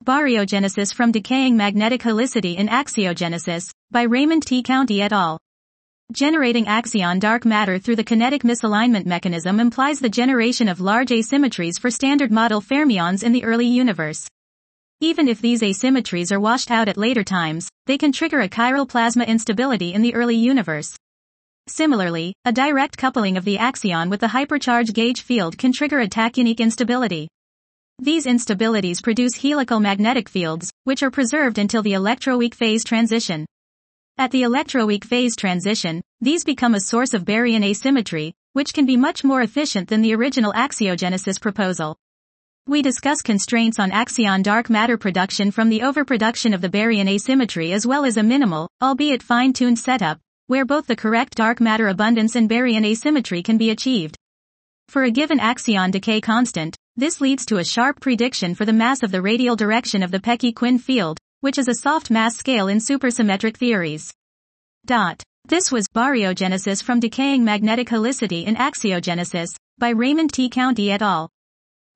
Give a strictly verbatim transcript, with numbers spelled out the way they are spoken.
Baryogenesis from decaying magnetic helicity in axiogenesis, by Raymond T. County et al. Generating axion dark matter through the kinetic misalignment mechanism implies the generation of large asymmetries for standard model fermions in the early universe. Even if these asymmetries are washed out at later times, they can trigger a chiral plasma instability in the early universe. Similarly, a direct coupling of the axion with the hypercharge gauge field can trigger a tachyonic instability. These instabilities produce helical magnetic fields, which are preserved until the electroweak phase transition. At the electroweak phase transition, these become a source of baryon asymmetry, which can be much more efficient than the original axiogenesis proposal. We discuss constraints on axion dark matter production from the overproduction of the baryon asymmetry as well as a minimal, albeit fine-tuned setup, where both the correct dark matter abundance and baryon asymmetry can be achieved. For a given axion decay constant, this leads to a sharp prediction for the mass of the radial direction of the Pecky-Quinn field, which is a soft mass scale in supersymmetric theories. Dot. This was Baryogenesis from decaying magnetic helicity in axiogenesis, by Raymond T. County et al.